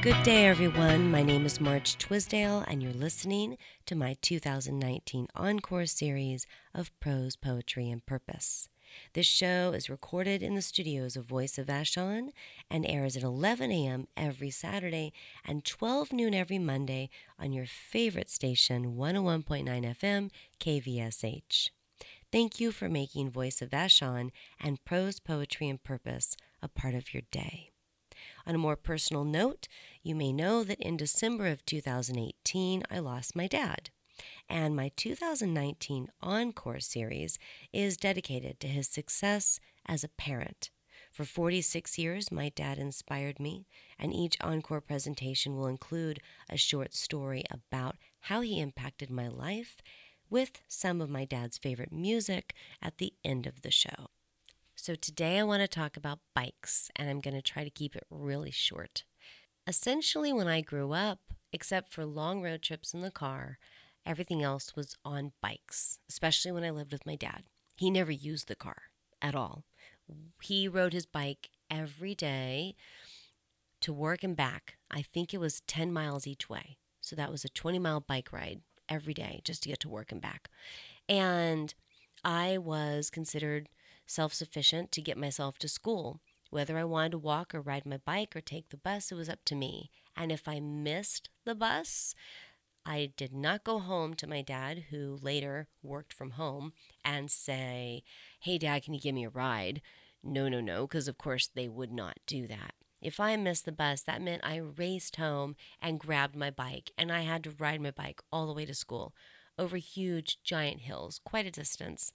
Good day, everyone. My name is Marge Twisdale, and you're listening to my 2019 Encore series of Prose, Poetry, and Purpose. This show is recorded in the studios of Voice of Vashon and airs at 11 a.m. every Saturday and 12 noon every Monday on your favorite station, 101.9 FM, KVSH. Thank you for making Voice of Vashon and Prose, Poetry, and Purpose a part of your day. On a more personal note, you may know that in December of 2018, I lost my dad. And my 2019 Encore series is dedicated to his success as a parent. For 46 years, my dad inspired me, and each Encore presentation will include a short story about how he impacted my life, with some of my dad's favorite music at the end of the show. So today I want to talk about bikes, and I'm going to try to keep it really short. Essentially, when I grew up, except for long road trips in the car, everything else was on bikes, especially when I lived with my dad. He never used the car at all. He rode his bike every day to work and back. I think it was 10 miles each way. So that was a 20-mile bike ride every day just to get to work and back. And I was considered self-sufficient to get myself to school. Whether I wanted to walk or ride my bike or take the bus, it was up to me. And if I missed the bus, I did not go home to my dad, who later worked from home, and say, "Hey, Dad, can you give me a ride?" No, because of course they would not do that. If I missed the bus, that meant I raced home and grabbed my bike, and I had to ride my bike all the way to school over huge, giant hills, quite a distance.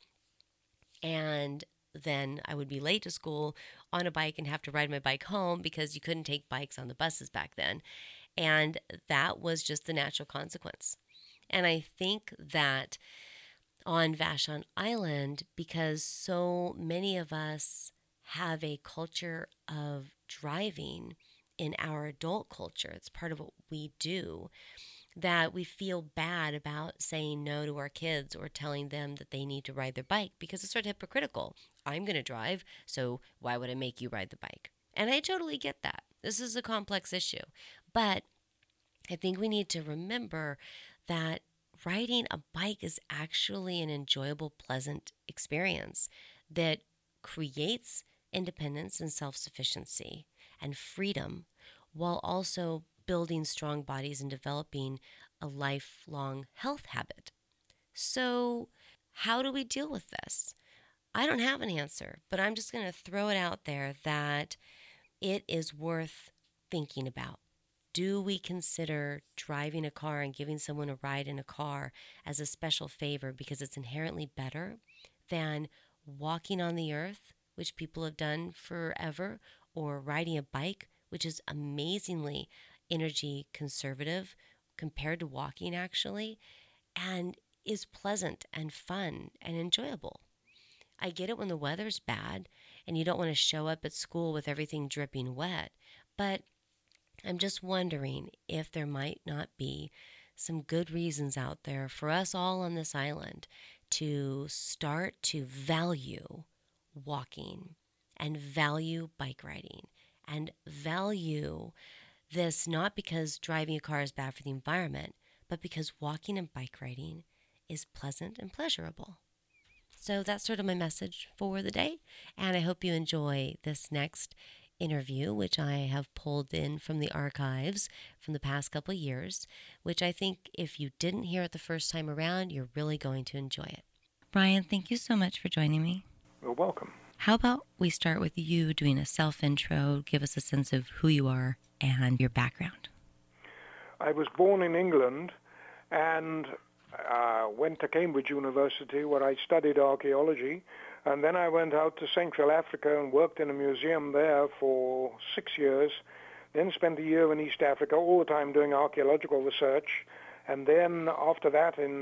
And then I would be late to school on a bike and have to ride my bike home because you couldn't take bikes on the buses back then. And that was just the natural consequence. And I think that on Vashon Island, because so many of us have a culture of driving in our adult culture, it's part of what we do, that we feel bad about saying no to our kids or telling them that they need to ride their bike because it's sort of hypocritical. I'm going to drive, so why would I make you ride the bike? And I totally get that. This is a complex issue. But I think we need to remember that riding a bike is actually an enjoyable, pleasant experience that creates independence and self-sufficiency and freedom while also building strong bodies and developing a lifelong health habit. So how do we deal with this? I don't have an answer, but I'm just going to throw it out there that it is worth thinking about. Do we consider driving a car and giving someone a ride in a car as a special favor because it's inherently better than walking on the earth, which people have done forever, or riding a bike, which is amazingly energy conservative compared to walking actually, and is pleasant and fun and enjoyable? I get it when the weather's bad and you don't want to show up at school with everything dripping wet, but I'm just wondering if there might not be some good reasons out there for us all on this island to start to value walking and value bike riding and value this not because driving a car is bad for the environment, but because walking and bike riding is pleasant and pleasurable. So that's sort of my message for the day, and I hope you enjoy this next interview, which I have pulled in from the archives from the past couple of years, which I think if you didn't hear it the first time around, you're really going to enjoy it. Brian, thank you so much for joining me. You're welcome. How about we start with you doing a self-intro, give us a sense of who you are and your background. I was born in England and went to Cambridge University where I studied archaeology, and then I went out to Central Africa and worked in a museum there for 6 years, then spent a year in East Africa, all the time doing archaeological research, and then after that in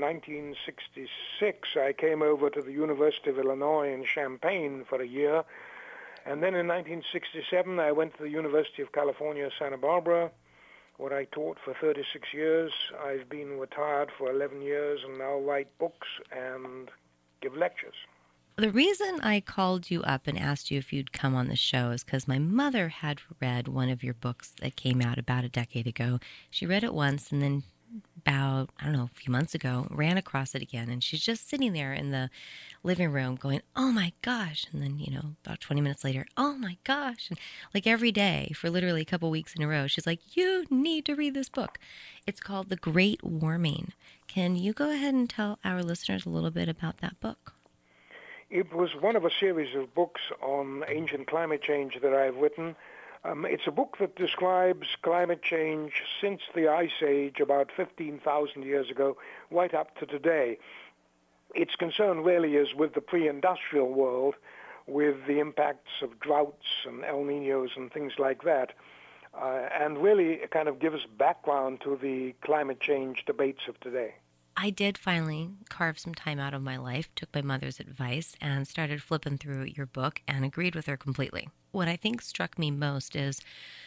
1966 I came over to the University of Illinois in Champaign for a year, and then in 1967 I went to the University of California, Santa Barbara, where I taught for 36 years. I've been retired for 11 years and now write books and give lectures. The reason I called you up and asked you if you'd come on the show is because my mother had read one of your books that came out about a decade ago. She read it once and then about, I don't know, a few months ago, ran across it again. And she's just sitting there in the living room going, oh my gosh. And then, about 20 minutes later, oh my gosh. And like every day for literally a couple weeks in a row, she's like, you need to read this book. It's called The Great Warming. Can you go ahead and tell our listeners a little bit about that book? It was one of a series of books on ancient climate change that I've written. It's a book that describes climate change since the Ice Age, about 15,000 years ago, right up to today. Its concern really is with the pre-industrial world, with the impacts of droughts and El Niños and things like that. And really it kind of gives background to the climate change debates of today. I did finally carve some time out of my life, took my mother's advice, and started flipping through your book and agreed with her completely. What I think struck me most is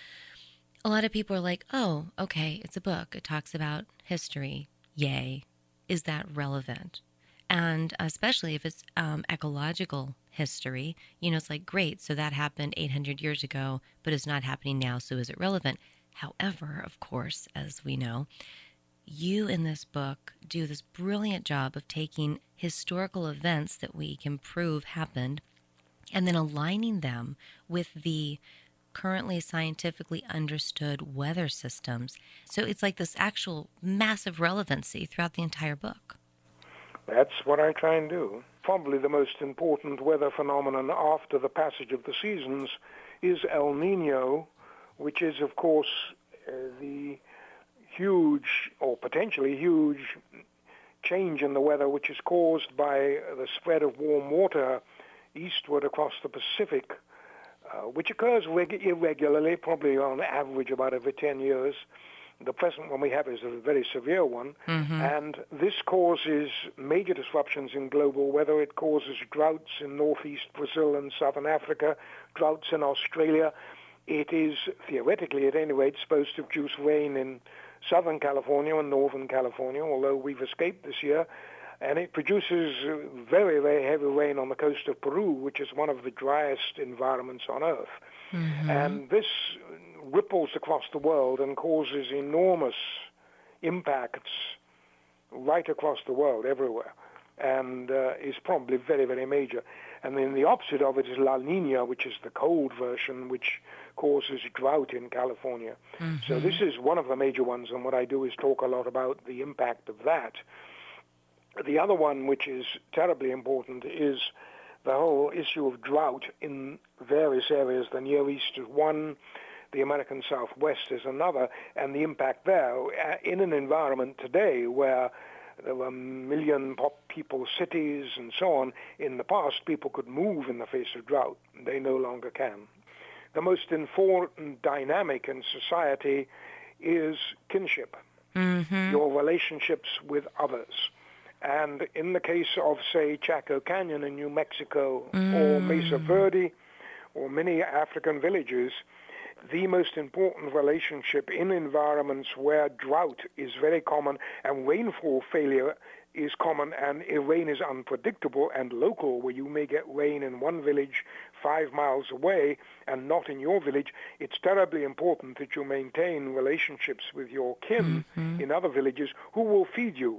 a lot of people are like, oh, okay, it's a book. It talks about history. Yay. Is that relevant? And especially if it's ecological history, it's like, great, so that happened 800 years ago, but it's not happening now, so is it relevant? However, of course, as we know, you in this book do this brilliant job of taking historical events that we can prove happened and then aligning them with the currently scientifically understood weather systems. So it's like this actual massive relevancy throughout the entire book. That's what I try and do. Probably the most important weather phenomenon after the passage of the seasons is El Niño, which is, of course, the huge or potentially huge change in the weather which is caused by the spread of warm water eastward across the Pacific, which occurs irregularly, probably on average about every 10 years. The present one we have is a very severe one, and this causes major disruptions in global weather. It causes droughts in northeast Brazil and southern Africa, droughts in Australia. It is, theoretically at any rate, supposed to produce rain in Southern California and Northern California, although we've escaped this year. And it produces very, very heavy rain on the coast of Peru, which is one of the driest environments on Earth. And this ripples across the world and causes enormous impacts right across the world, everywhere, and is probably very, very major. And then the opposite of it is La Nina, which is the cold version, which causes drought in California. So this is one of the major ones, and what I do is talk a lot about the impact of that. The other one, which is terribly important, is the whole issue of drought in various areas. The Near East is one, the American Southwest is another, and the impact there in an environment today where there were million people cities and so on. In the past, people could move in the face of drought. They no longer can. The most important dynamic in society is kinship, your relationships with others. And in the case of, say, Chaco Canyon in New Mexico or Mesa Verde or many African villages, the most important relationship in environments where drought is very common and rainfall failure is common and rain is unpredictable and local, where you may get rain in one village 5 miles away and not in your village, it's terribly important that you maintain relationships with your kin in other villages who will feed you.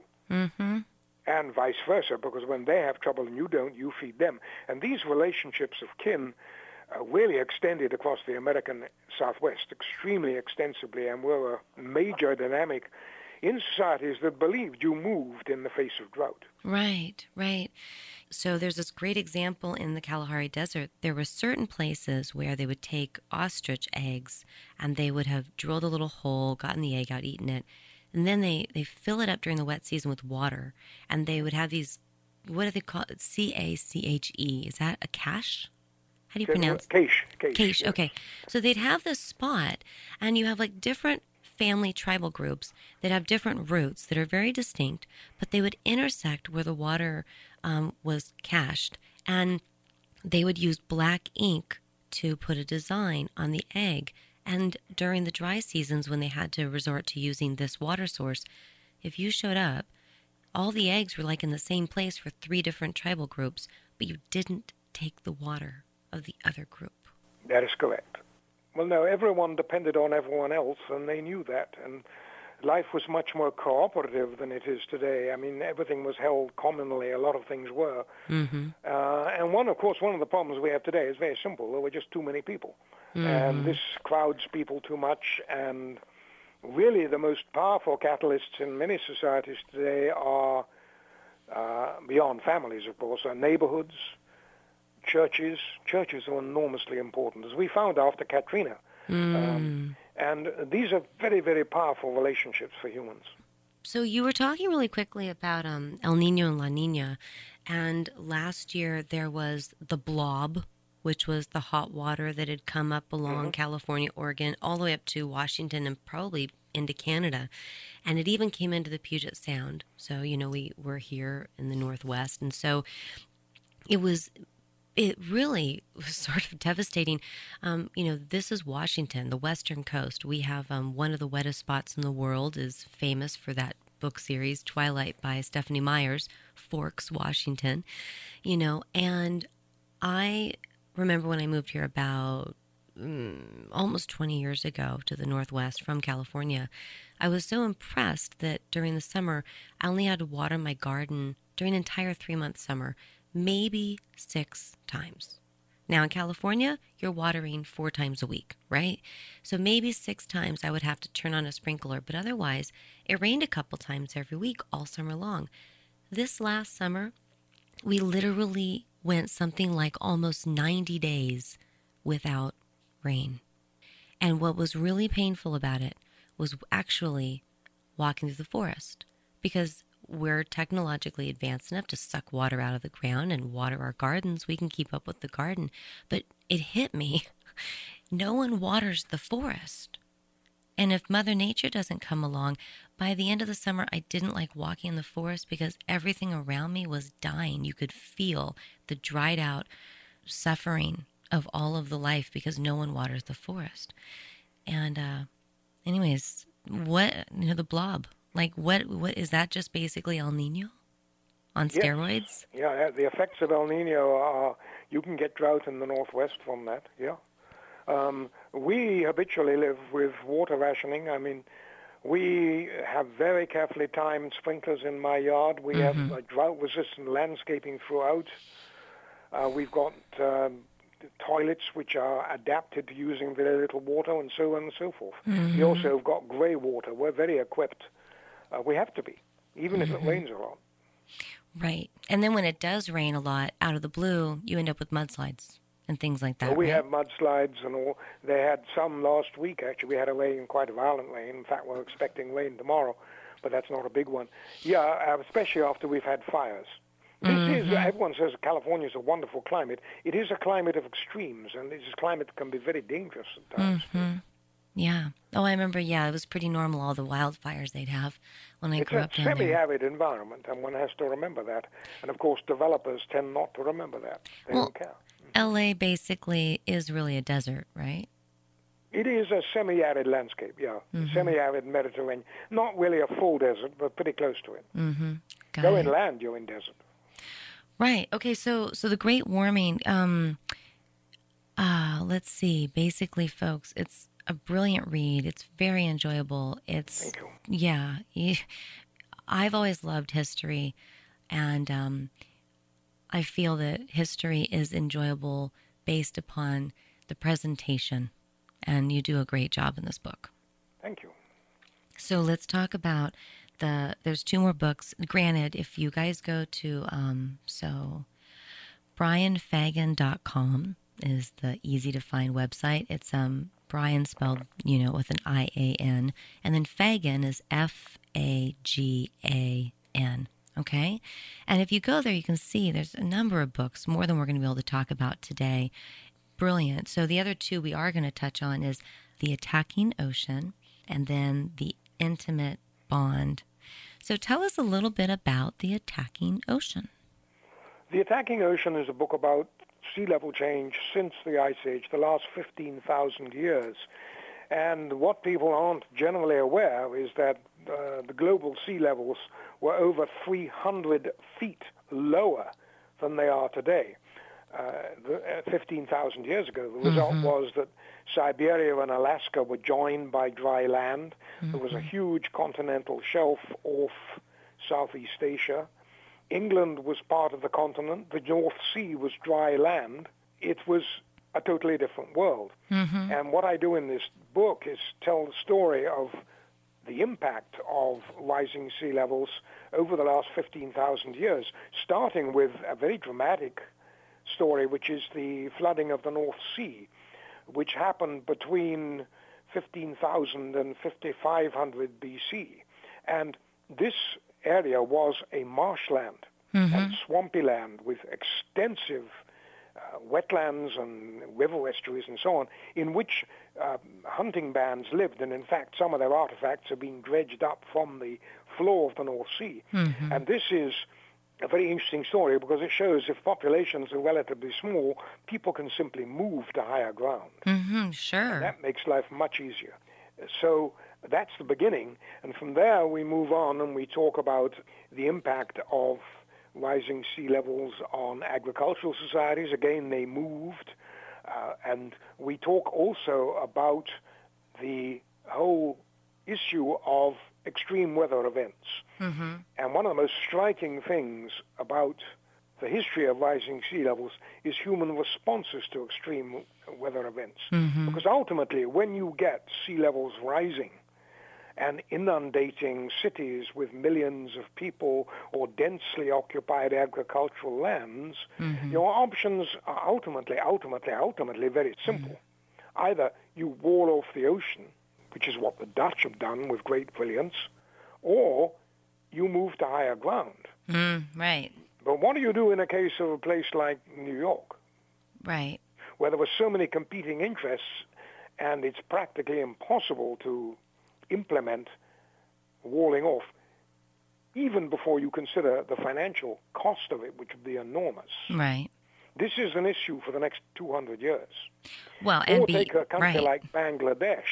And vice versa, because when they have trouble and you don't, you feed them. And these relationships of kin really extended across the American Southwest extremely extensively and were a major dynamic in societies that believed you moved in the face of drought. Right, right. So there's this great example in the Kalahari Desert. There were certain places where they would take ostrich eggs and they would have drilled a little hole, gotten the egg out, eaten it, and then they fill it up during the wet season with water, and they would have these, what do they call it? C-A-C-H-E. Is that a cache? How do you pronounce it? Cache. Cache, Yes. okay. So they'd have this spot, and you have like different family tribal groups that have different roots that are very distinct, but they would intersect where the water was cached, and they would use black ink to put a design on the egg. And during the dry seasons when they had to resort to using this water source, if you showed up, all the eggs were like in the same place for 3 different tribal groups, but you didn't take the water of the other group. That is correct. Well, no, everyone depended on everyone else, and they knew that. And life was much more cooperative than it is today. I mean, everything was held commonly. A lot of things were. Mm-hmm. And one of the problems we have today is very simple. There were just too many people. Mm-hmm. And this crowds people too much. And really the most powerful catalysts in many societies today are, beyond families, of course, are neighborhoods, churches. Churches are enormously important, as we found after Katrina. And these are very, very powerful relationships for humans. So you were talking really quickly about El Nino and La Nina, and last year there was the blob, which was the hot water that had come up along California, Oregon, all the way up to Washington and probably into Canada. And it even came into the Puget Sound. So, we were here in the Northwest. And so it really was sort of devastating. This is Washington, the Western Coast. We have one of the wettest spots in the world, is famous for that book series, Twilight by Stephanie Myers, Forks, Washington. And I remember when I moved here about almost 20 years ago to the Northwest from California, I was so impressed that during the summer, I only had to water my garden during an entire 3-month summer maybe 6 times. Now in California, you're watering 4 times a week, right? So maybe 6 times I would have to turn on a sprinkler, but otherwise it rained a couple times every week all summer long. This last summer, we literally went something like almost 90 days without rain. And what was really painful about it was actually walking through the forest, because we're technologically advanced enough to suck water out of the ground and water our gardens. We can keep up with the garden. But it hit me. No one waters the forest. And if Mother Nature doesn't come along, by the end of the summer, I didn't like walking in the forest because everything around me was dying. You could feel the dried out suffering of all of the life because no one waters the forest. And anyways, the blob. Like, what is that, just basically El Nino on steroids? Yeah, the effects of El Nino are, you can get drought in the Northwest from that, yeah. We habitually live with water rationing. I mean, we have very carefully timed sprinklers in my yard. We have drought-resistant landscaping throughout. We've got toilets which are adapted to using very little water, and so on and so forth. We also have got gray water. We're very equipped. We have to be, even if it rains a lot. Right. And then when it does rain a lot out of the blue, you end up with mudslides and things like that. Well, we right? have mudslides and all. They had some last week, actually. We had a rain, quite a violent rain. In fact, we're expecting rain tomorrow, but that's not a big one. Yeah, especially after we've had fires. This is, everyone says California is a wonderful climate. It is a climate of extremes, and this climate can be very dangerous at times. Yeah. Oh, I remember, it was pretty normal, all the wildfires they'd have when I grew up down there. It's a semi-arid environment, and one has to remember that. And, of course, developers tend not to remember that. They don't care. L.A. basically is really a desert, right? It is a semi-arid landscape, yeah. Semi-arid Mediterranean. Not really a full desert, but pretty close to it. Go inland, you're in desert. Right. Okay, so the Great Warming, let's see. Basically, folks, it's a brilliant read. It's very enjoyable. Thank you. Yeah. I've always loved history, and I feel that history is enjoyable based upon the presentation, and you do a great job in this book. Thank you. So let's talk about there's 2 more books. Granted, if you guys go to, brianfagan.com is the easy to find website. It's, Brian spelled, with an I-A-N, and then Fagan is F-A-G-A-N. Okay? And if you go there, you can see there's a number of books, more than we're going to be able to talk about today. Brilliant. So the other 2 we are going to touch on is The Attacking Ocean and then The Intimate Bond. So tell us a little bit about The Attacking Ocean. The Attacking Ocean is a book about sea level change since the Ice Age, the last 15,000 years. And what people aren't generally aware is that the global sea levels were over 300 feet lower than they are today. 15,000 years ago, the result was that Siberia and Alaska were joined by dry land. There was a huge continental shelf off Southeast Asia. England was part of the continent. The North Sea was dry land. It was a totally different world. And what I do in this book is tell the story of the impact of rising sea levels over the last 15,000 years, starting with a very dramatic story, which is the flooding of the North Sea, which happened between 15,000 and 5,500 BC. And this area was a marshland and swampy land with extensive wetlands and river estuaries and so on, in which hunting bands lived. And in fact, some of their artifacts are being dredged up from the floor of the North Sea. And this is a very interesting story because it shows if populations are relatively small, people can simply move to higher ground. Sure. And that makes life much easier. So that's the beginning. And from there, we move on and we talk about the impact of rising sea levels on agricultural societies. Again, they moved. And we talk also about the whole issue of extreme weather events. And one of the most striking things about the history of rising sea levels is human responses to extreme weather events. Because ultimately, when you get sea levels rising and inundating cities with millions of people or densely occupied agricultural lands, your options are ultimately very simple. Either you wall off the ocean, which is what the Dutch have done with great brilliance, or you move to higher ground. Right. But what do you do in a case of a place like New York? Right. Where there were so many competing interests, and it's practically impossible to implement walling off, even before you consider the financial cost of it, which would be enormous. Right. This is an issue for the next 200 years. Well, or take a country like Bangladesh,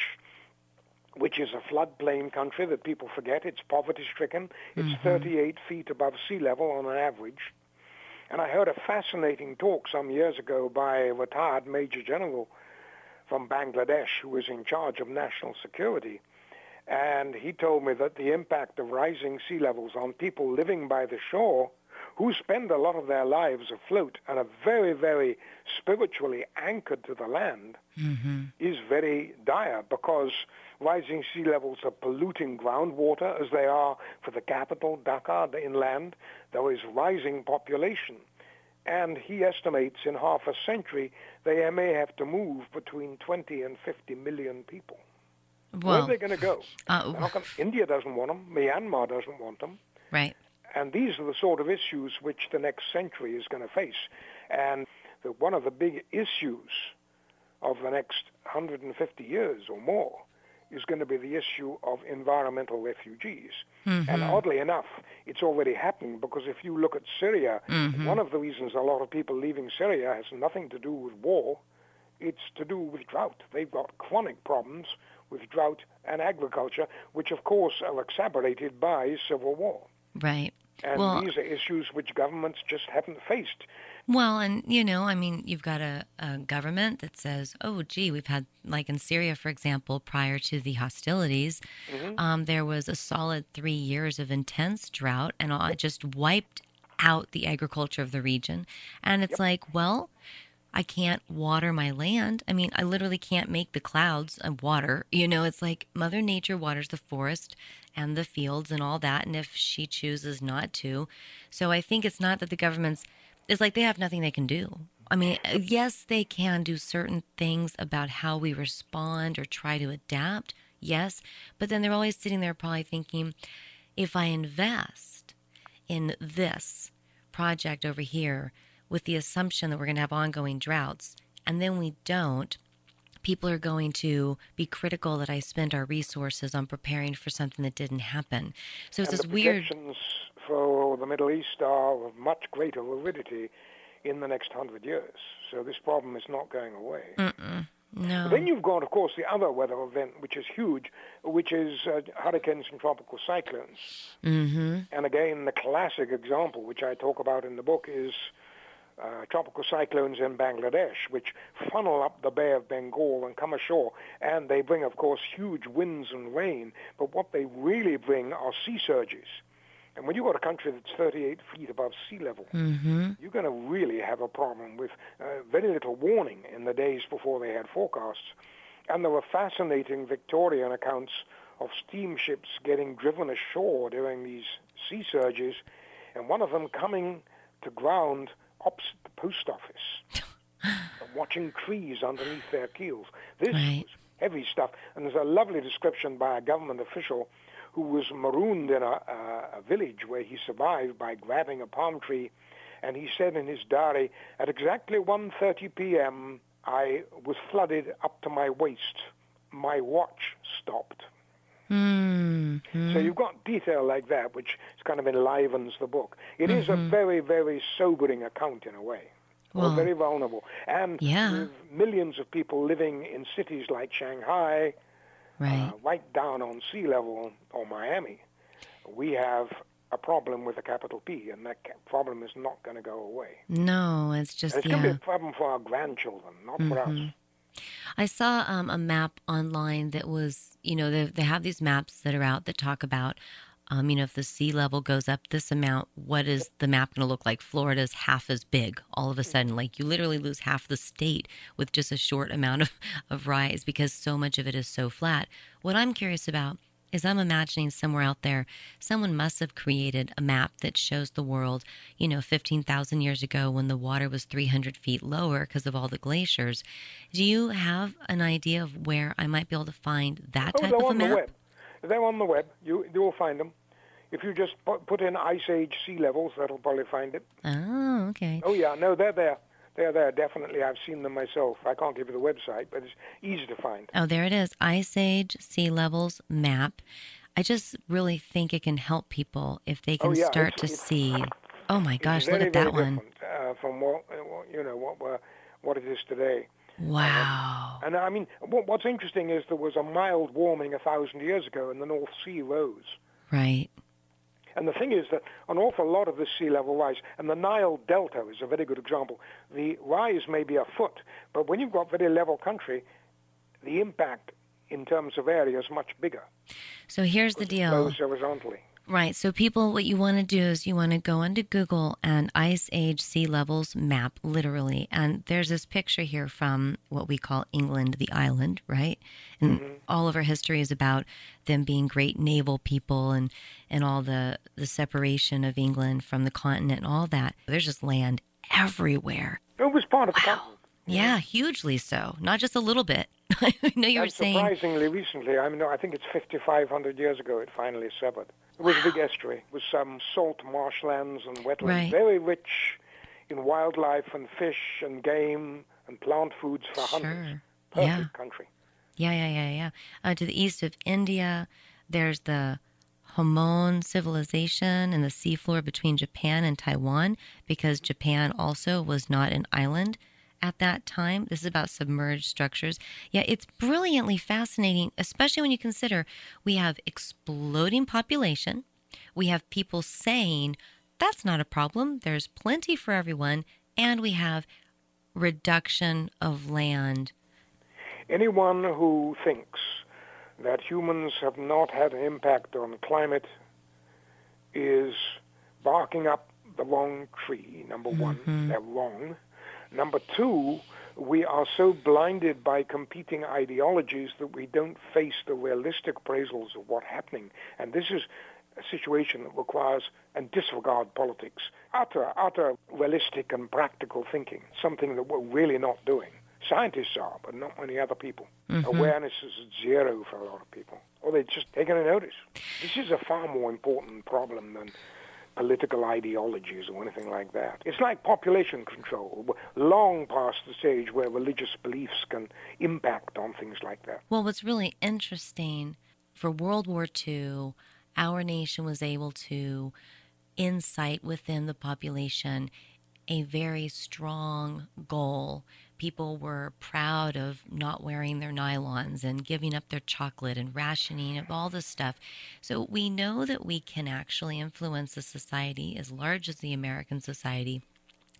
which is a floodplain country that people forget. It's poverty-stricken. It's 38 feet above sea level on an average. And I heard a fascinating talk some years ago by a retired Major General from Bangladesh who was in charge of national security. And he told me that the impact of rising sea levels on people living by the shore who spend a lot of their lives afloat and are very, very spiritually anchored to the land is very dire, because rising sea levels are polluting groundwater, as they are for the capital, Dhaka, the inland. There is rising population. And he estimates in half a century they may have to move between 20 and 50 million people. Where are they going to go? How come India doesn't want them? Myanmar doesn't want them? Right. And these are the sort of issues which the next century is going to face. And one of the big issues of the next 150 years or more is going to be the issue of environmental refugees. And oddly enough, it's already happening, because if you look at Syria, one of the reasons a lot of people leaving Syria has nothing to do with war. It's to do with drought. They've got chronic problems with drought and agriculture, which of course are exacerbated by civil war. Right. And these are issues which governments just haven't faced. Well, and, you've got a government that says, oh, gee, we've had, like in Syria, for example, prior to the hostilities, there was a solid 3 years of intense drought, and it just wiped out the agriculture of the region. And it's like, well, I can't water my land. I mean, I literally can't make the clouds water. It's like Mother Nature waters the forest and the fields and all that, and if she chooses not to. So I think it's not that the government's, it's like they have nothing they can do. I mean, yes, they can do certain things about how we respond or try to adapt, yes, but then they're always sitting there probably thinking, if I invest in this project over here with the assumption that we're going to have ongoing droughts, and then we don't, people are going to be critical that I spend our resources on preparing for something that didn't happen. So it's this weird... the projections for the Middle East are of much greater aridity in the next 100 years. So this problem is not going away. No. But then you've got, of course, the other weather event, which is huge, which is hurricanes and tropical cyclones. And again, the classic example, which I talk about in the book, is tropical cyclones in Bangladesh, which funnel up the Bay of Bengal and come ashore. And they bring, of course, huge winds and rain. But what they really bring are sea surges. And when you've got a country that's 38 feet above sea level, you're going to really have a problem with very little warning in the days before they had forecasts. And there were fascinating Victorian accounts of steamships getting driven ashore during these sea surges, and one of them coming to ground opposite the post office, and watching trees underneath their keels. This was heavy stuff. And there's a lovely description by a government official who was marooned in a village where he survived by grabbing a palm tree. And he said in his diary, at exactly 1:30 p.m., I was flooded up to my waist. My watch stopped. So you've got detail like that, which kind of enlivens the book. It is a very, very sobering account in a way. Well, very vulnerable. And with millions of people living in cities like Shanghai, right down on sea level, or Miami, we have a problem with a capital P, and that problem is not going to go away. No, it's just... And it's going to be a problem for our grandchildren, not for us. I saw a map online that was, they have these maps that are out that talk about, if the sea level goes up this amount, what is the map going to look like? Florida's half as big all of a sudden. Like you literally lose half the state with just a short amount of rise because so much of it is so flat. What I'm curious about is I'm imagining somewhere out there, someone must have created a map that shows the world, 15,000 years ago when the water was 300 feet lower because of all the glaciers. Do you have an idea of where I might be able to find that type of a map? The web. They're on the web. You will find them. If you just put in Ice Age sea levels, that'll probably find it. Oh, okay. Oh, yeah. No, they're there. They're there, definitely. I've seen them myself. I can't give you the website, but it's easy to find. Oh, there it is. Ice Age Sea Levels Map. I just really think it can help people if they can start to see. Oh, my gosh, look at that one. From what it is today. Wow. And I mean, what's interesting is there was a mild warming 1,000 years ago, and the North Sea rose. Right. And the thing is that an awful lot of the sea level rise, and the Nile Delta is a very good example. The rise may be a foot, but when you've got very level country, the impact in terms of area is much bigger. So here's the deal. It flows horizontally. Right. So people, what you want to do is you want to go onto Google and Ice Age Sea Levels Map, literally. And there's this picture here from what we call England, the island, right? And all of our history is about them being great naval people and all the separation of England from the continent and all that. There's just land everywhere. It was part of the continent. Yeah, hugely so. Not just a little bit. I know you were saying... Surprisingly recently, I think it's 5,500 years ago it finally severed. It was a big estuary with some salt marshlands and wetlands, very rich in wildlife and fish and game and plant foods for hunters. Perfect country. Yeah. To the east of India, there's the Hamon civilization and the seafloor between Japan and Taiwan, because Japan also was not an island at that time. This is about submerged structures. Yeah, it's brilliantly fascinating, especially when you consider we have exploding population. We have people saying, that's not a problem. There's plenty for everyone. And we have reduction of land. Anyone who thinks that humans have not had an impact on climate is barking up the wrong tree, number one. They're wrong. Number two, we are so blinded by competing ideologies that we don't face the realistic appraisals of what's happening. And this is a situation that requires and disregard politics, utter realistic and practical thinking, something that we're really not doing. Scientists are, but not many other people. Awareness is at zero for a lot of people, or they're just taking a notice. This is a far more important problem than political ideologies or anything like that. It's like population control. We're long past the stage where religious beliefs can impact on things like that. Well, what's really interesting, for World War II, our nation was able to incite within the population a very strong goal. People were proud of not wearing their nylons and giving up their chocolate and rationing of all this stuff. So we know that we can actually influence a society as large as the American society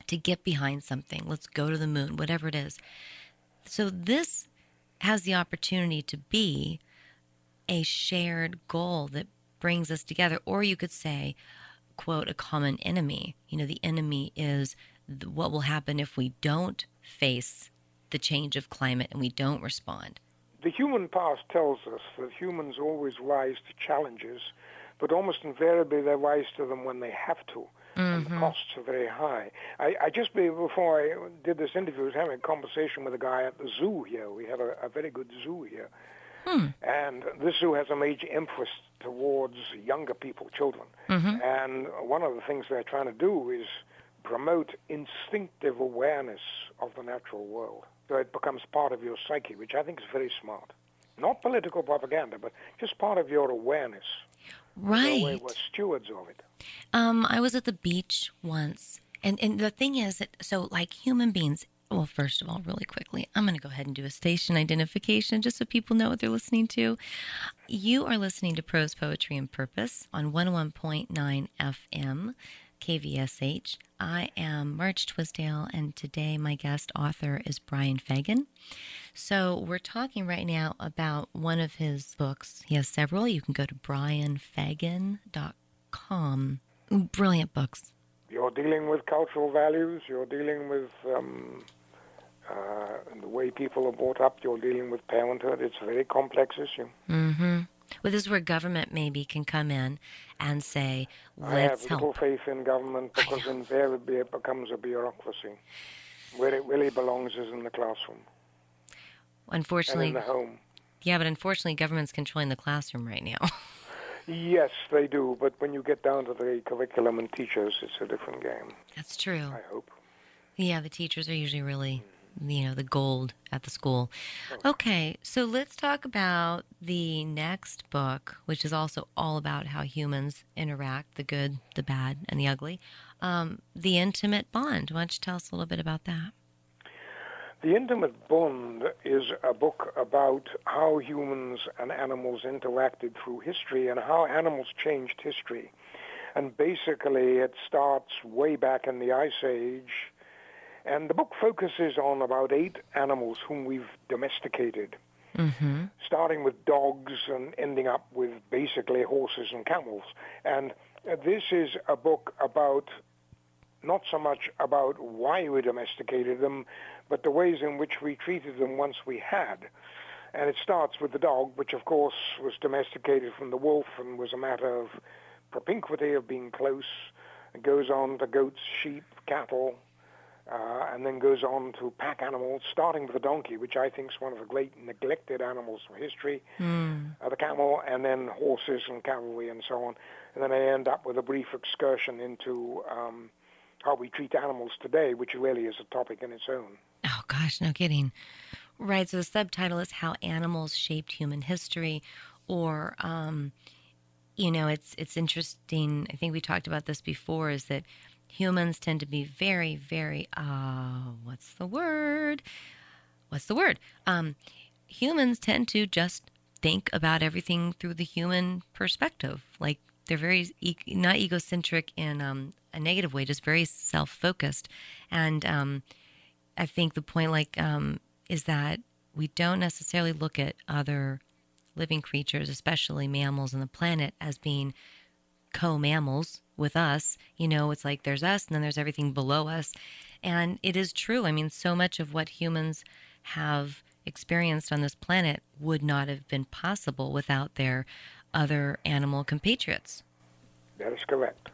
to get behind something. Let's go to the moon, whatever it is. So this has the opportunity to be a shared goal that brings us together. Or you could say, quote, a common enemy. The enemy is what will happen if we don't face the change of climate and we don't respond. The human past tells us that humans always rise to challenges, but almost invariably they rise to them when they have to. And the costs are very high. I just, before I did this interview, was having a conversation with a guy at the zoo here. We have a very good zoo here. And this zoo has a major emphasis towards younger people, children. And one of the things they're trying to do is promote instinctive awareness of the natural world. So it becomes part of your psyche, which I think is very smart. Not political propaganda, but just part of your awareness. Right. So we're stewards of it. I was at the beach once, and the thing is that, so like human beings, well, first of all, really quickly, I'm going to go ahead and do a station identification just so people know what they're listening to. You are listening to Prose Poetry and Purpose on 101.9 FM, KVSH. I am March Twisdale, and today my guest author is Brian Fagan. So we're talking right now about one of his books. He has several. You can go to brianfagan.com. Brilliant books. You're dealing with cultural values. You're dealing with the way people are brought up. You're dealing with parenthood. It's a very complex issue. Well, this is where government maybe can come in and say, I have let's help. little faith in government because invariably it becomes a bureaucracy. Where it really belongs is in the classroom. Unfortunately, and in the home. Yeah, but unfortunately, government's controlling the classroom right now. Yes, they do. But when you get down to the curriculum and teachers, it's a different game. That's true. I hope. Yeah, the teachers are usually really, the gold at the school. Okay, so let's talk about the next book, which is also all about how humans interact, the good, the bad, and the ugly. The Intimate Bond. Why don't you tell us a little bit about that? The Intimate Bond is a book about how humans and animals interacted through history and how animals changed history. And basically it starts way back in the Ice Age. And the book focuses on about 8 animals whom we've domesticated, starting with dogs and ending up with basically horses and camels. And this is a book about not so much about why we domesticated them, but the ways in which we treated them once we had. And it starts with the dog, which of course was domesticated from the wolf and was a matter of propinquity of being close. It goes on to goats, sheep, cattle, and then goes on to pack animals, starting with the donkey, which I think is one of the great neglected animals of history, the camel, and then horses and cavalry and so on. And then I end up with a brief excursion into how we treat animals today, which really is a topic in its own. Oh, gosh, no kidding. Right, so the subtitle is How Animals Shaped Human History, or, it's interesting. I think we talked about this before, is that humans tend to be very, very, what's the word? Humans tend to just think about everything through the human perspective. Like, they're very, not egocentric in a negative way, just very self-focused. And I think the point, is that we don't necessarily look at other living creatures, especially mammals on the planet, as being co-mammals with us. It's like there's us and then there's everything below us. And it is true. I mean, so much of what humans have experienced on this planet would not have been possible without their other animal compatriots. That is correct.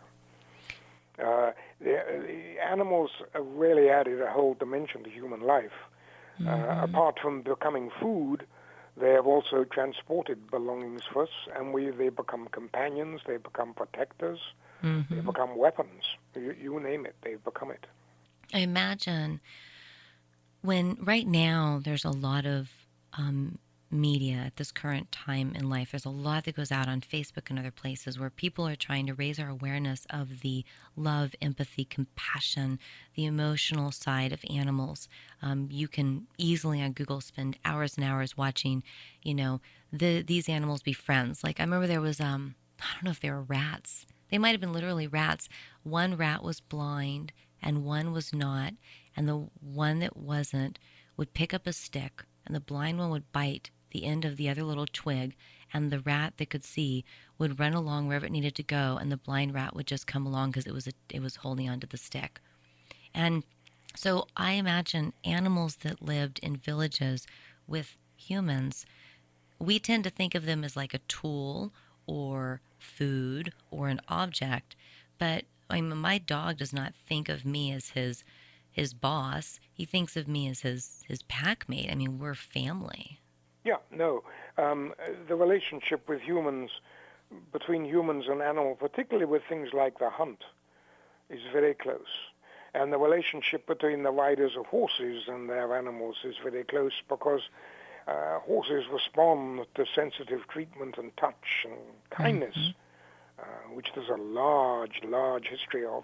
The animals really added a whole dimension to human life. Apart from becoming food, they have also transported belongings for us, and they become companions, they become protectors, they become weapons. You name it, they've become it. I imagine when right now there's a lot of media at this current time in life. There's a lot that goes out on Facebook and other places where people are trying to raise our awareness of the love, empathy, compassion, the emotional side of animals. You can easily on Google spend hours and hours watching, these animals be friends. Like I remember there was, I don't know if they were rats. They might have been literally rats. One rat was blind and one was not, and the one that wasn't would pick up a stick, and the blind one would bite the end of the other little twig, and the rat that could see would run along wherever it needed to go, and the blind rat would just come along because it was holding onto the stick. And so I imagine animals that lived in villages with humans, we tend to think of them as like a tool or food or an object, but I mean, my dog does not think of me as his boss. He thinks of me as his pack mate. I mean, we're family. Yeah, no. The relationship with humans, between humans and animals, particularly with things like the hunt, is very close. And the relationship between the riders of horses and their animals is very close because horses respond to sensitive treatment and touch and kindness, which there's a large, large history of.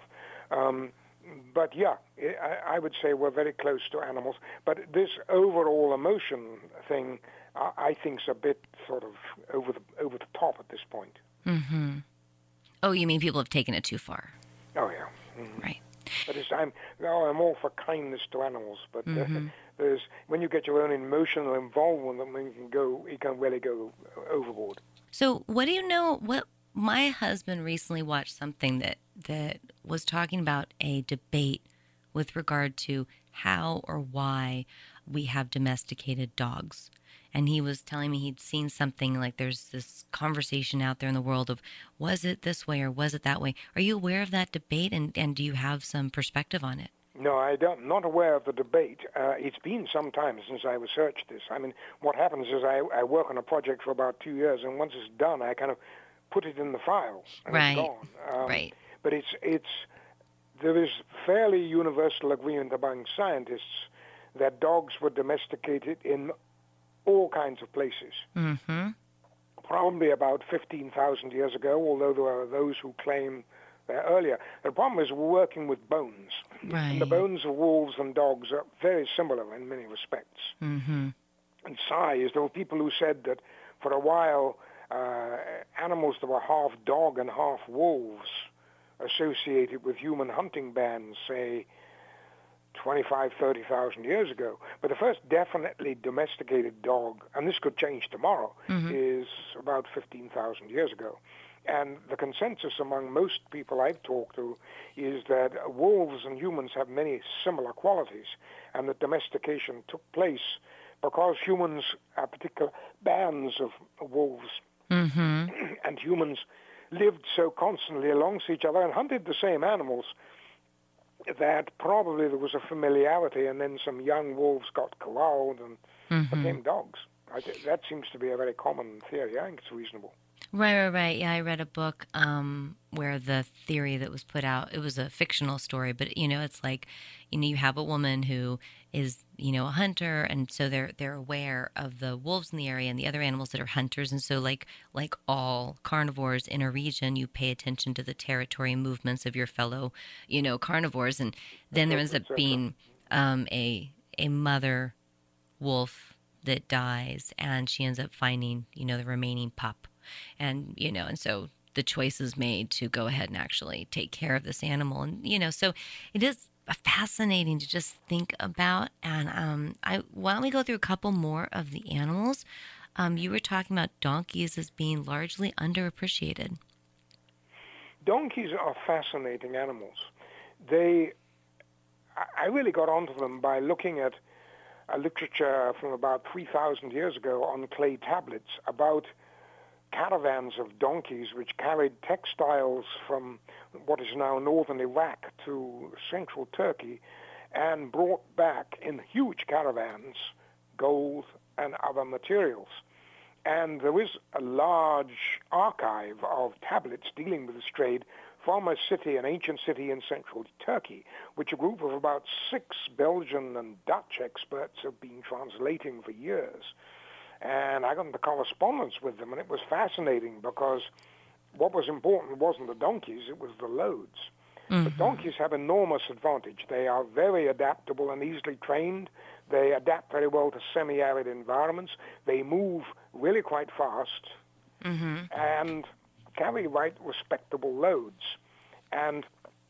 But yeah, I would say we're very close to animals. But this overall emotion thing, I think, is a bit sort of over the top at this point. Mm-hmm. Oh, you mean people have taken it too far? Oh yeah. Mm-hmm. Right. But I'm all for kindness to animals. But there's when you get your own emotional involvement, then you can really go overboard. So, what do you know? What my husband recently watched something that was talking about a debate with regard to how or why we have domesticated dogs. And he was telling me he'd seen something like there's this conversation out there in the world of was it this way or was it that way? Are you aware of that debate and do you have some perspective on it? No, I'm not aware of the debate. It's been some time since I researched this. I mean, what happens is I work on a project for about 2 years, and once it's done, I kind of put it in the file, and right. It's gone. Right. But there is fairly universal agreement among scientists that dogs were domesticated in all kinds of places. Mm-hmm. Probably about 15,000 years ago, although there are those who claim they're earlier. The problem is we're working with bones. Right. And the bones of wolves and dogs are very similar in many respects. Mm-hmm. And size, there were people who said that for a while animals that were half dog and half wolves associated with human hunting bands, say 25, 30,000 years ago. But the first definitely domesticated dog, and this could change tomorrow, is about 15,000 years ago. And the consensus among most people I've talked to is that wolves and humans have many similar qualities, and that domestication took place because humans are particular bands of wolves, and humans lived so constantly amongst each other and hunted the same animals that probably there was a familiarity, and then some young wolves got corralled and became dogs. That seems to be a very common theory. I think it's reasonable. Right. Yeah, I read a book where the theory that was put out, it was a fictional story, but, it's like, you have a woman who is, a hunter, and so they're aware of the wolves in the area and the other animals that are hunters, and so like all carnivores in a region, you pay attention to the territory movements of your fellow, carnivores, and then there ends up being a mother wolf that dies, and she ends up finding, the remaining pup. And, and so the choice is made to go ahead and actually take care of this animal. And, so it is fascinating to just think about. And why don't we go through a couple more of the animals? You were talking about donkeys as being largely underappreciated. Donkeys are fascinating animals. I really got onto them by looking at a literature from about 3,000 years ago on clay tablets about caravans of donkeys which carried textiles from what is now northern Iraq to central Turkey and brought back in huge caravans gold and other materials. And there is a large archive of tablets dealing with this trade from an ancient city in central Turkey, which a group of about 6 Belgian and Dutch experts have been translating for years. And I got into correspondence with them, and it was fascinating because what was important wasn't the donkeys, it was the loads. But donkeys have enormous advantage. They are very adaptable and easily trained. They adapt very well to semi-arid environments. They move really quite fast and carry right respectable loads. And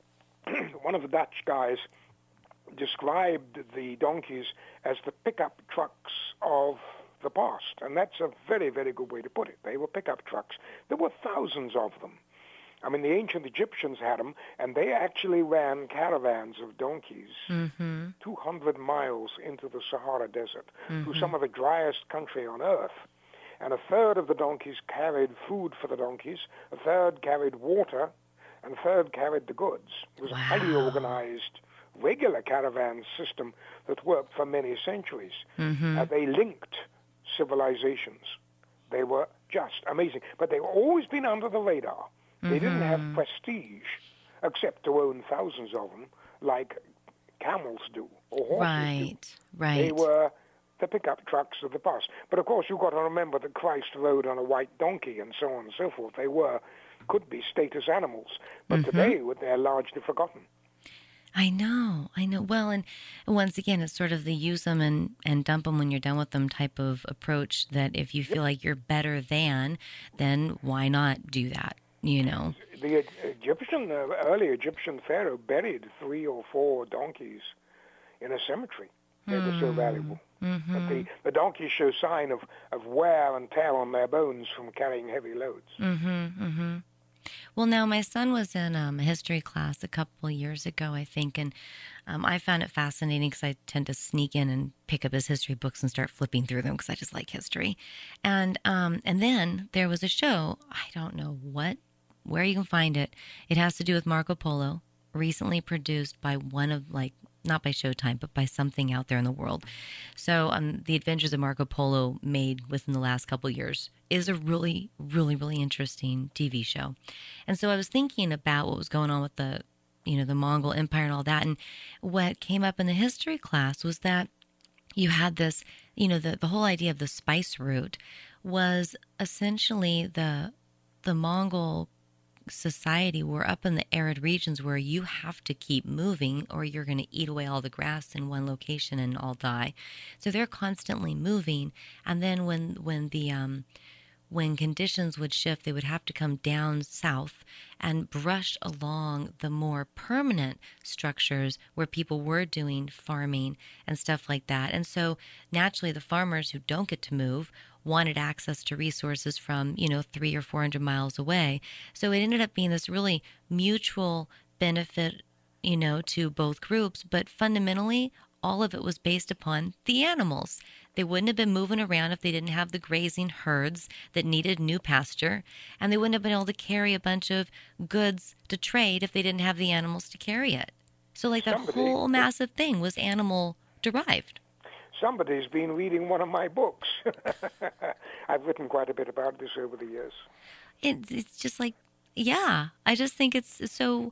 one of the Dutch guys described the donkeys as the pickup trucks of the past, and that's a very, very good way to put it. They were pickup trucks. There were thousands of them. I mean, the ancient Egyptians had them, and they actually ran caravans of donkeys 200 miles into the Sahara Desert through some of the driest country on earth. And a third of the donkeys carried food for the donkeys, a third carried water, and a third carried the goods. It was a highly organized, regular caravan system that worked for many centuries. They linked civilizations. They were just amazing. But they've always been under the radar. They didn't have prestige, except to own thousands of them, like camels do, or horses do. Right. They were the pickup trucks of the past. But of course, you've got to remember that Christ rode on a white donkey and so on and so forth. They could be status animals. But today, they're largely forgotten. I know. Well, and once again, it's sort of the use them and dump them when you're done with them type of approach that if you feel like you're better than, then why not do that, you know? The early Egyptian pharaoh buried 3 or 4 donkeys in a cemetery. They were so valuable. But the donkeys show sign of wear and tear on their bones from carrying heavy loads. Well, now my son was in a history class a couple of years ago, I think, and I found it fascinating because I tend to sneak in and pick up his history books and start flipping through them because I just like history. And then there was a show, I don't know where you can find it. It has to do with Marco Polo, recently produced by one of, like, not by Showtime, but by something out there in the world. So The Adventures of Marco Polo, made within the last couple of years, is a really, really, really interesting TV show. And so I was thinking about what was going on with the Mongol Empire and all that. And what came up in the history class was that you had this, the whole idea of the spice route was essentially the Mongol society were up in the arid regions where you have to keep moving or you're going to eat away all the grass in one location and all die. So they're constantly moving. And then when conditions would shift, they would have to come down south and brush along the more permanent structures where people were doing farming and stuff like that. And so naturally, the farmers who don't get to move wanted access to resources from, 300 or 400 miles away. So it ended up being this really mutual benefit, to both groups. But fundamentally, all of it was based upon the animals. They wouldn't have been moving around if they didn't have the grazing herds that needed new pasture. And they wouldn't have been able to carry a bunch of goods to trade if they didn't have the animals to carry it. So that whole massive thing was animal derived. Somebody's been reading one of my books. I've written quite a bit about this over the years. It's just like, yeah, I just think it's so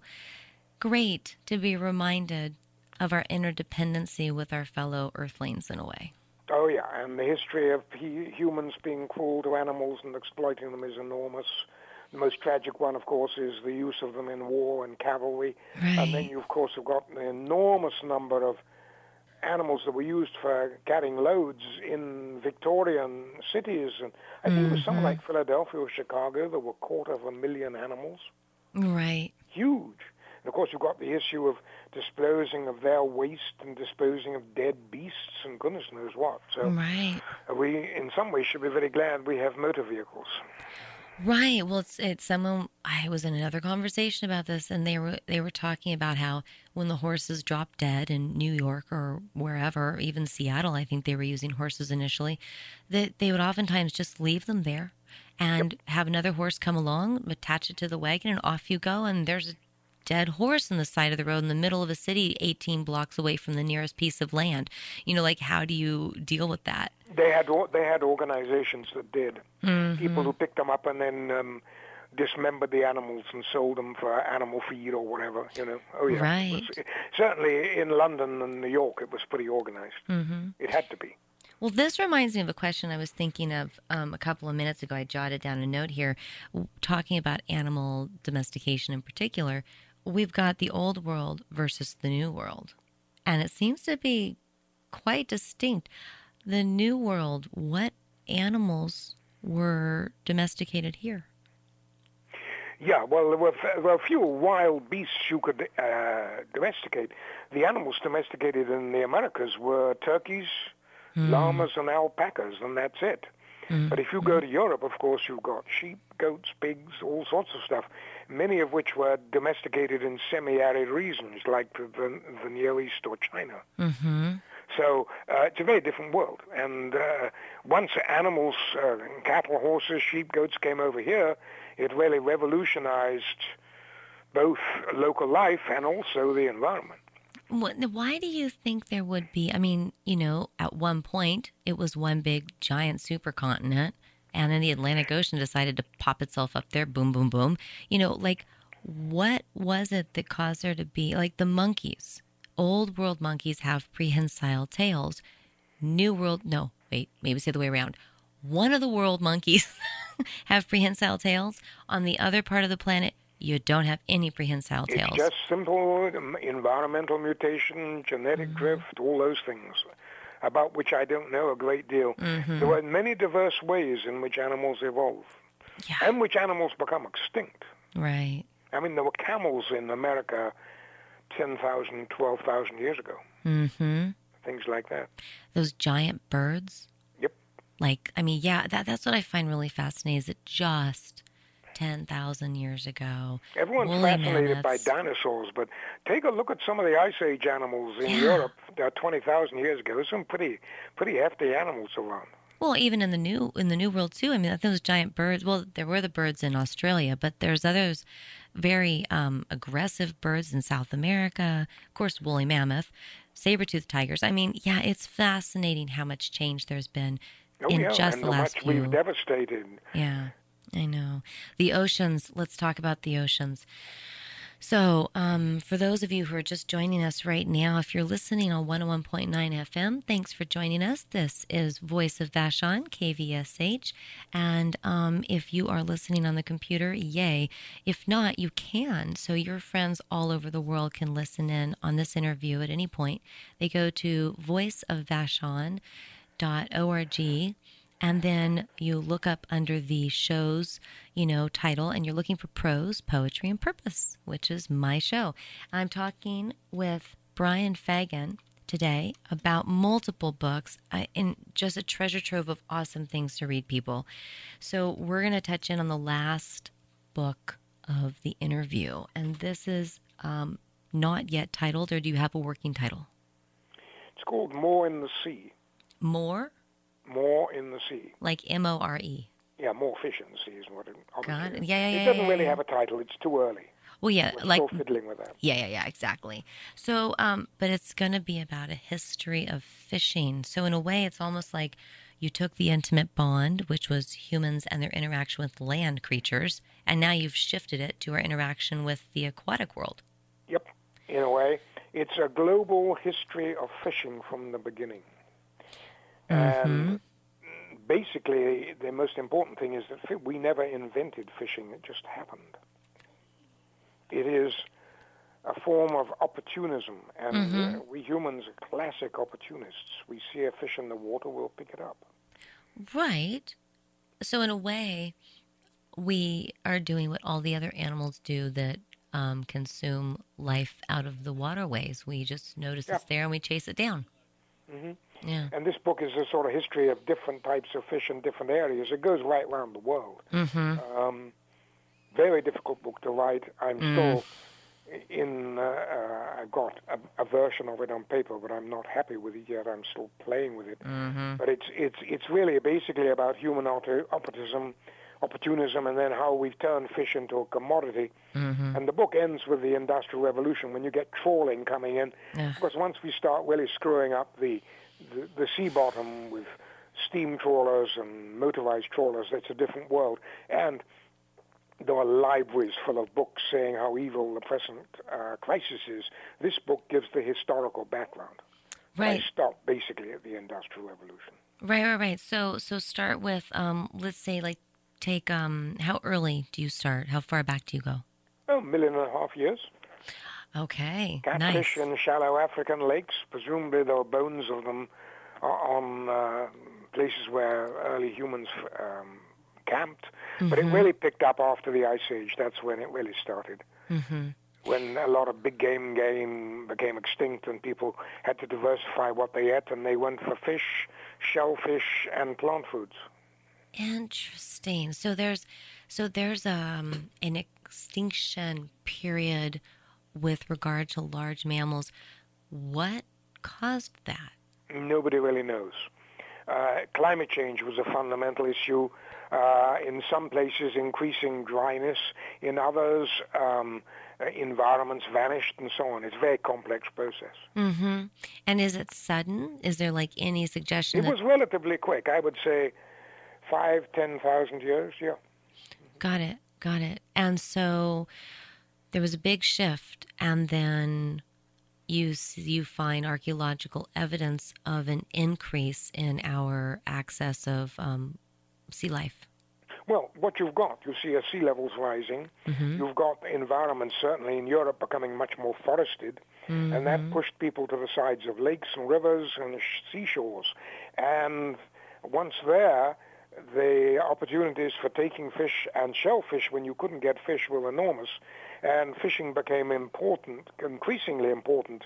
great to be reminded of our interdependency with our fellow earthlings in a way. Oh, yeah, and the history of humans being cruel to animals and exploiting them is enormous. The most tragic one, of course, is the use of them in war and cavalry. Right. And then you, of course, have got an enormous number of animals that were used for carrying loads in Victorian cities. And I think it was something like Philadelphia or Chicago. There were 250,000 animals. Right. Huge. And, of course, you've got the issue of disposing of their waste and disposing of dead beasts and goodness knows what. So right. We, in some ways, should be very glad we have motor vehicles. Right. Well, it's someone. I was in another conversation about this, and they were talking about how when the horses dropped dead in New York or wherever, even Seattle, I think they were using horses initially, that they would oftentimes just leave them there and have another horse come along, attach it to the wagon, and off you go. And there's a dead horse on the side of the road in the middle of a city 18 blocks away from the nearest piece of land. How do you deal with that? They had organizations that did. People who picked them up and then dismembered the animals and sold them for animal feed or whatever, Oh, yeah. Right. Certainly in London and New York, it was pretty organized. It had to be. Well, this reminds me of a question I was thinking of a couple of minutes ago. I jotted down a note here talking about animal domestication in particular. We've got the old world versus the new world, and it seems to be quite distinct. The new world, what animals were domesticated here? Yeah, well, there were fewer wild beasts you could domesticate. The animals domesticated in the Americas were turkeys, llamas, and alpacas, and that's it. But if you go to Europe, of course, you've got sheep, goats, pigs, all sorts of stuff, many of which were domesticated in semi-arid regions like the Near East or China. So it's a very different world. And once animals, cattle, horses, sheep, goats came over here, it really revolutionized both local life and also the environment. Why do you think there would be? I mean, at one point it was one big giant supercontinent, and then the Atlantic Ocean decided to pop itself up there, boom, boom, boom. What was it that caused there to be, like the monkeys? Old world monkeys have prehensile tails. Maybe it's the other way around. One of the world monkeys have prehensile tails. On the other part of the planet, you don't have any prehensile tails. It's just simple environmental mutation, genetic drift, all those things, about which I don't know a great deal. There are many diverse ways in which animals evolve, and which animals become extinct. Right. I mean, there were camels in America 10,000, 12,000 years ago. Things like that. Those giant birds? Yep. That's what I find really fascinating, is that just 10,000 years ago. Everyone's fascinated by dinosaurs, but take a look at some of the Ice Age animals in Europe 20,000 years ago. There's some pretty hefty animals around. Well, even in the new world too. I mean, those giant birds. Well, there were the birds in Australia, but there's others very aggressive birds in South America. Of course, woolly mammoth, saber-toothed tigers. I mean, it's fascinating how much change there's been in just the last few. And how much we've devastated. Yeah. I know. The oceans, let's talk about the oceans. So, for those of you who are just joining us right now, if you're listening on 101.9 FM, thanks for joining us. This is Voice of Vashon, KVSH. And if you are listening on the computer, yay. If not, you can. So your friends all over the world can listen in on this interview at any point. They go to voiceofvashon.org. And then you look up under the show's, title, and you're looking for Prose, Poetry, and Purpose, which is my show. I'm talking with Brian Fagan today about multiple books and just a treasure trove of awesome things to read, people. So we're going to touch in on the last book of the interview, and this is not yet titled, or do you have a working title? It's called More in the Sea. More? More in the sea. Like More. Yeah, more fish in the sea is what it obviously is. Yeah. It doesn't really have a title. It's too early. Well, yeah. We're still fiddling with that. Yeah, exactly. So, but it's going to be about a history of fishing. So in a way, it's almost like you took the intimate bond, which was humans and their interaction with land creatures, and now you've shifted it to our interaction with the aquatic world. Yep, in a way. It's a global history of fishing from the beginning. And basically, the most important thing is that we never invented fishing. It just happened. It is a form of opportunism, and we humans are classic opportunists. We see a fish in the water, we'll pick it up. Right. So in a way, we are doing what all the other animals do that consume life out of the waterways. We just notice it's there and we chase it down. Yeah. And this book is a sort of history of different types of fish in different areas. It goes right around the world. Very difficult book to write. I'm still I got a version of it on paper, but I'm not happy with it yet. I'm still playing with it. But it's really basically about human opportunism, and then how we've turned fish into a commodity. And the book ends with the Industrial Revolution, when you get trawling coming in. Because once we start really screwing up the sea bottom with steam trawlers and motorized trawlers, that's a different world. And there are libraries full of books saying how evil the present crisis is. This book gives the historical background. Right. I stopped basically at the Industrial Revolution. Right. So start with, let's say, take, how early do you start? How far back do you go? 1.5 million years. Okay, Catfish nice. in shallow African lakes. Presumably there are bones of them on places where early humans camped. But it really picked up after the Ice Age. That's when it really started. Mm-hmm. When a lot of big game became extinct and people had to diversify what they ate, and they went for fish, shellfish, and plant foods. Interesting. So there's an extinction period with regard to large mammals. What caused that? Nobody really knows. Climate change was a fundamental issue. In some places, increasing dryness. In others, environments vanished and so on. It's a very complex process. Mm-hmm. And is it sudden? Is there like any suggestion It was relatively quick. I would say 5,000-10,000 years, yeah. Got it. Got it. And so there was a big shift, and then you find archaeological evidence of an increase in our access of sea life. Well, what you've got, you see sea levels rising. Mm-hmm. You've got environments, certainly in Europe, becoming much more forested. Mm-hmm. And that pushed people to the sides of lakes and rivers and seashores. And once there, the opportunities for taking fish and shellfish when you couldn't get fish were enormous. And fishing became important, increasingly important,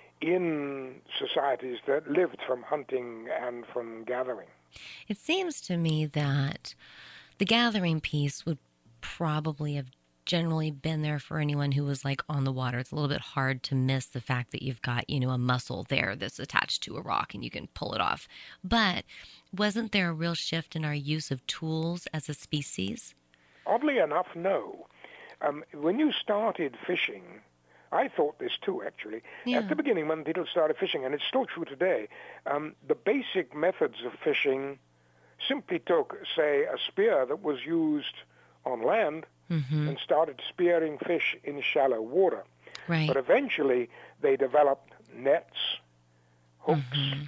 in societies that lived from hunting and from gathering. It seems to me that the gathering piece would probably have generally been there for anyone who was like on the water. It's a little bit hard to miss the fact that you've got, a muscle there that's attached to a rock and you can pull it off. But wasn't there a real shift in our use of tools as a species? Oddly enough, no. When you started fishing, I thought this too, actually. Yeah. At the beginning, when people started fishing, and it's still true today, the basic methods of fishing simply took, say, a spear that was used on land Mm-hmm. and started spearing fish in shallow water. Right. But eventually, they developed nets, hooks,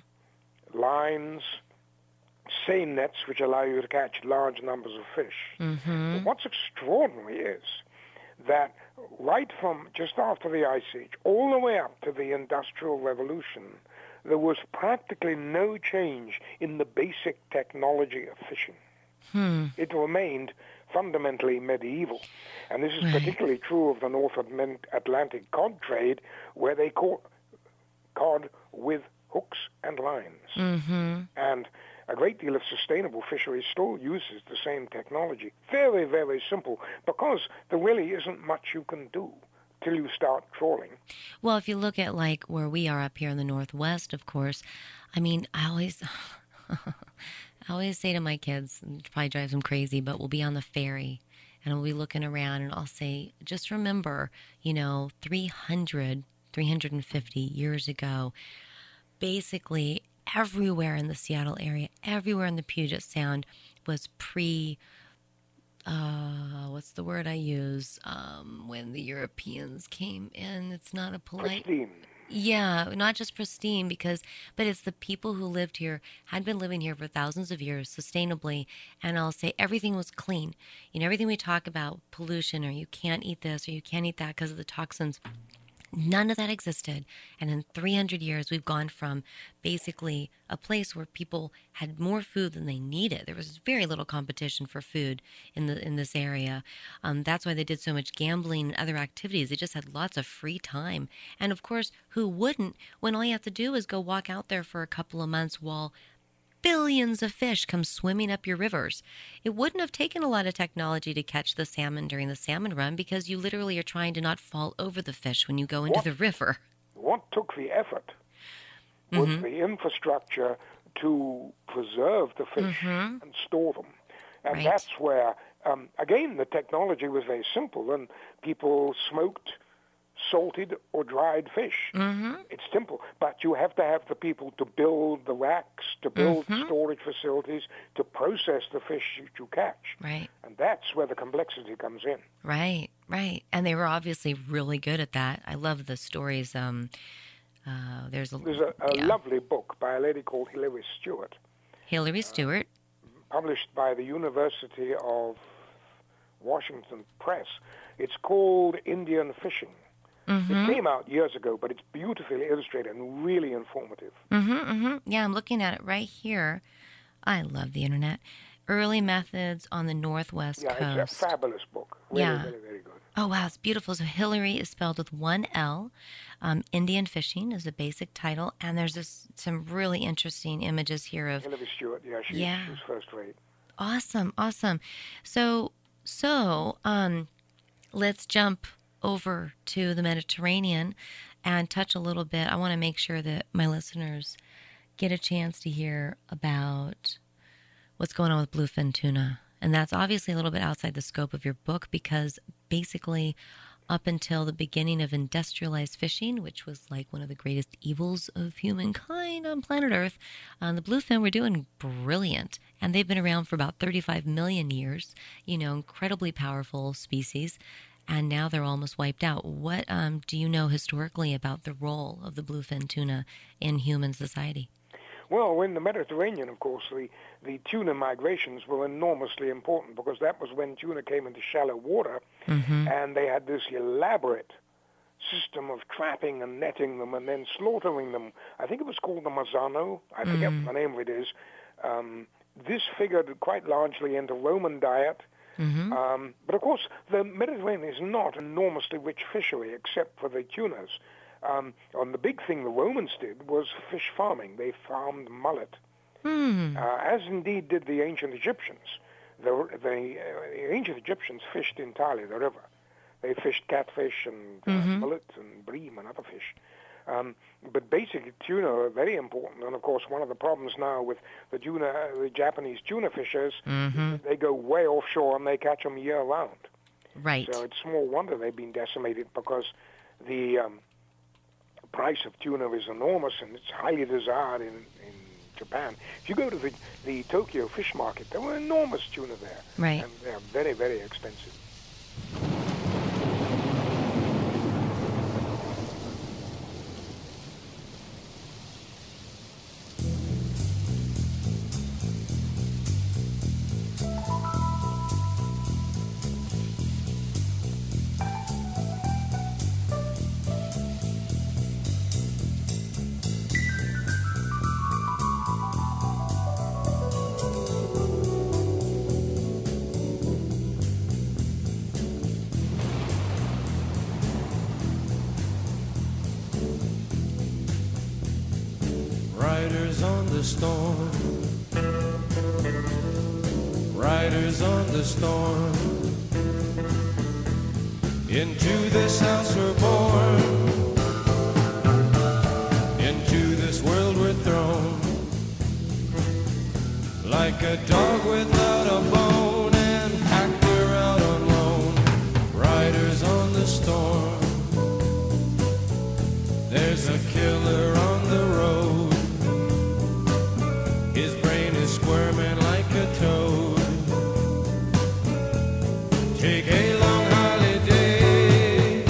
lines, seine nets, which allow you to catch large numbers of fish. Mm-hmm. But what's extraordinary is that right from just after the Ice Age, all the way up to the Industrial Revolution, there was practically no change in the basic technology of fishing. It remained fundamentally medieval. And this is particularly true of the North Atlantic cod trade, where they caught cod with hooks and lines. Mm-hmm. And a great deal of sustainable fishery still uses the same technology. Very, very simple, because there really isn't much you can do till you start trawling. Well, if you look at like where we are up here in the Northwest, of course, I mean, I always say to my kids, and it probably drives them crazy, but we'll be on the ferry and we'll be looking around and I'll say, just remember, 350 years ago, basically everywhere in the Seattle area, everywhere in the Puget Sound was what's the word I use? When the Europeans came in, it's not a polite... Pristine. Yeah, not just pristine, but it's the people who lived here, had been living here for thousands of years sustainably, and I'll say everything was clean. Everything we talk about, pollution, or you can't eat this, or you can't eat that because of the toxins, none of that existed. And in 300 years, we've gone from basically a place where people had more food than they needed. There was very little competition for food in this area. That's why they did so much gambling and other activities. They just had lots of free time. And of course, who wouldn't, when all you have to do is go walk out there for a couple of months while billions of fish come swimming up your rivers. It wouldn't have taken a lot of technology to catch the salmon during the salmon run, because you literally are trying to not fall over the fish when you go into the river. What took the effort was the infrastructure to preserve the fish and store them. And that's where, again, the technology was very simple, and people smoked, salted, or dried fish. It's simple, but you have to have the people to build the racks, to build storage facilities, to process the fish that you catch. Right. And that's where the complexity comes in. Right. And they were obviously really good at that. I love the stories. There's a lovely book by a lady called Hilary Stewart. Hilary Stewart. Published by the University of Washington Press. It's called Indian Fishing. It came out years ago, but it's beautifully illustrated and really informative. Yeah, I'm looking at it right here. I love the internet. Early Methods on the Northwest Yeah, Coast. it's a fabulous book. Really, Yeah. very, very good. Oh, wow, it's beautiful. So Hillary is spelled with one L. Indian Fishing is a basic title. And there's some really interesting images here of... Hillary Stewart, yeah, she's first rate. Awesome, awesome. So, let's jump over to the Mediterranean and touch a little bit. I want to make sure that my listeners get a chance to hear about what's going on with bluefin tuna. And that's obviously a little bit outside the scope of your book, because basically up until the beginning of industrialized fishing, which was like one of the greatest evils of humankind on planet Earth, the bluefin were doing brilliant. And they've been around for about 35 million years, incredibly powerful species. And now they're almost wiped out. What do you know historically about the role of the bluefin tuna in human society? Well, in the Mediterranean, of course, the tuna migrations were enormously important, because that was when tuna came into shallow water, and they had this elaborate system of trapping and netting them and then slaughtering them. I think it was called the Mazzano. I forget what the name of it is. This figured quite largely into Roman diet. But of course, the Mediterranean is not an enormously rich fishery except for the tunas. And the big thing the Romans did was fish farming. They farmed mullet, as indeed did the ancient Egyptians. The ancient Egyptians fished entirely the river. They fished catfish and mullet and bream and other fish. But basically, tuna are very important. And of course, one of the problems now with the Japanese tuna fishers, is that they go way offshore and they catch them year round. Right. So it's small wonder they've been decimated, because the price of tuna is enormous and it's highly desired in Japan. If you go to the Tokyo fish market, there were enormous tuna there. Right. And they're very, very expensive. Riders on the storm, riders on the storm. Into this house we're born, into this world we're thrown, like a dog without a bone, and packed we're out on loan. Riders on the storm, there's a killer on the road. His brain is squirming like a toad. Take a long holiday,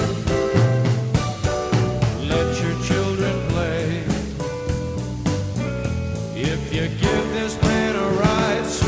let your children play. If you give this man a ride,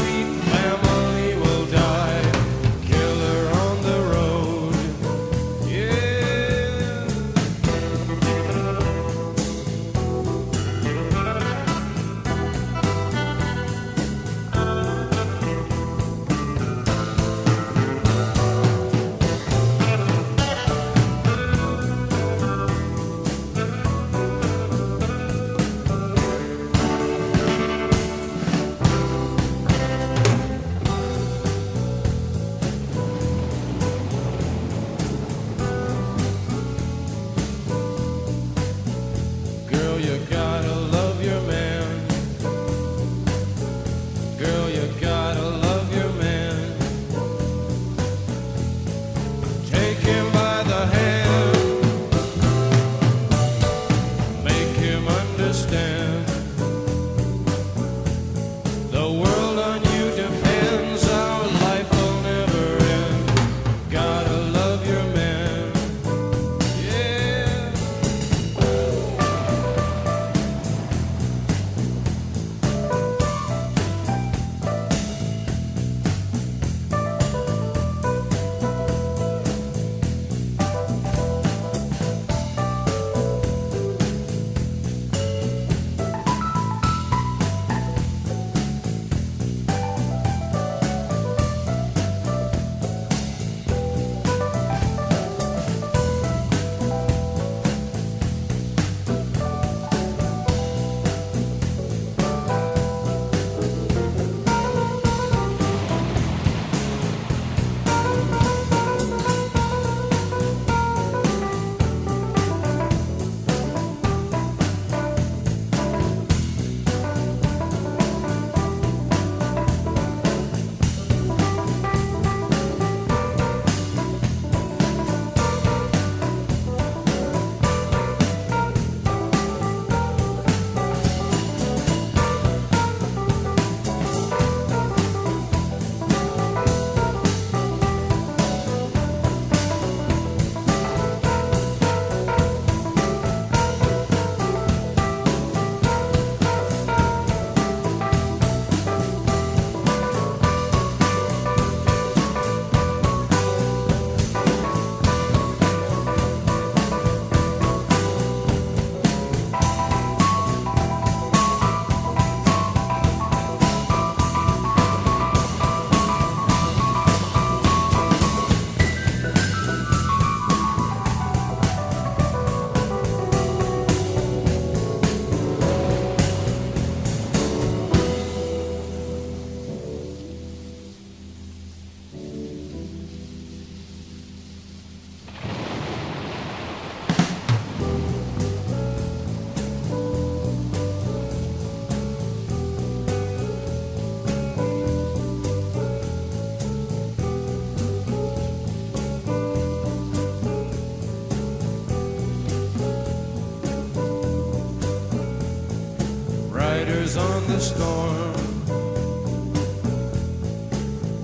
riders on the storm,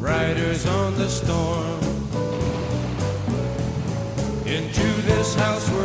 riders on the storm. Into this house